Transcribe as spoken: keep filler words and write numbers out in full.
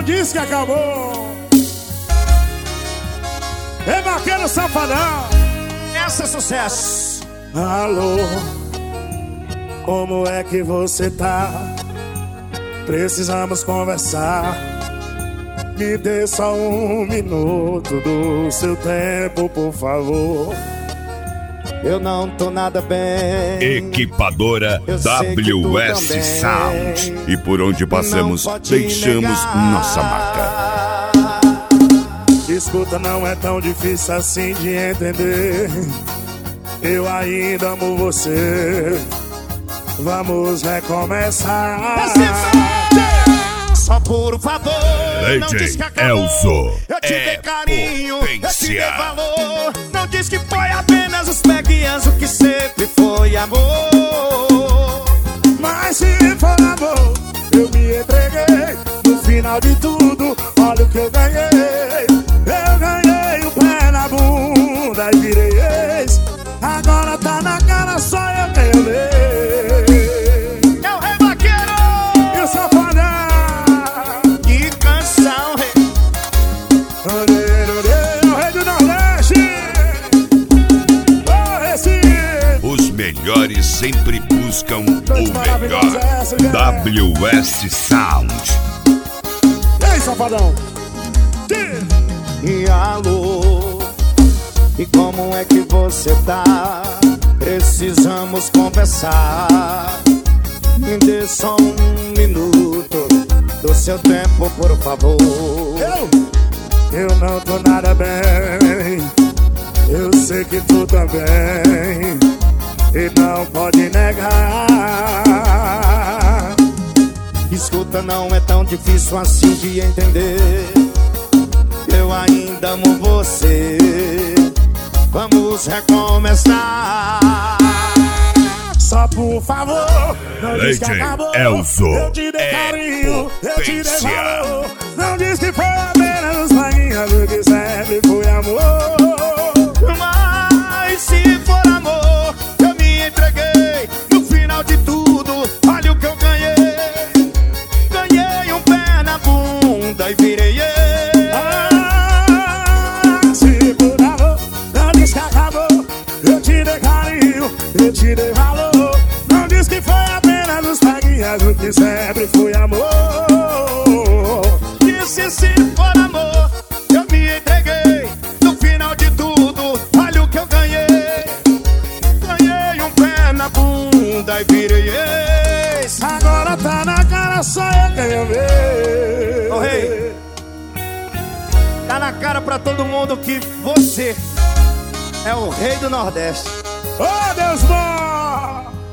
diz que acabou. É vaqueiro safadão. Essa é sucesso. Alô, como é que você tá? Precisamos conversar. Me dê só um minuto do seu tempo, por favor. Eu não tô nada bem. Equipadora W S Sound. E por onde passamos, deixamos negar. nossa marca. Escuta, não é tão difícil assim de entender. Eu ainda amo você. Vamos recomeçar. Só por favor, não diz que acabou. Elzo Eu te é dei carinho, eu te potência. dei valor. Não diz que foi apenas os peguinhas, o que sempre foi amor. Mas se for amor, eu me entreguei. No final de tudo, olha o que eu ganhei. Eu ganhei o pé na bunda e virei ex. Agora tá na cara, só eu tenho lei. É o Rei Vaqueiro! E o Safadão! Que canção, rei! O Rei do Nordeste! Oh, Recife! Os melhores sempre buscam Noite o maravilhosa melhor. essa, gente. W S Sound. E aí, Safadão? E alô, e como é que você tá? Precisamos conversar. Me dê só um minuto do seu tempo, por favor. Eu, eu não tô nada bem. Eu sei que tu também. E não pode negar. Escuta, não é tão difícil assim de entender. Eu ainda amo você. Vamos recomeçar. Só por favor, não diz que Legend acabou. Elzo Eu te dei é carinho, eu te dei potência. valor. Não diz que foi apenas os maguinhos, o que sempre foi amor. Mas se for amor, eu me entreguei. No final de tudo, olha o que eu ganhei. Ganhei um pé na bunda e virei ex. Eu te dei valor. Não diz que foi apenas os paguinhas, o que sempre foi amor. Disse se for amor, eu me entreguei. No final de tudo, olha o que eu ganhei. Ganhei um pé na bunda e virei ex. Agora tá na cara, só eu quero ver. Ô rei, tá na cara pra todo mundo que você é o rei do Nordeste. Oh, Deus bom!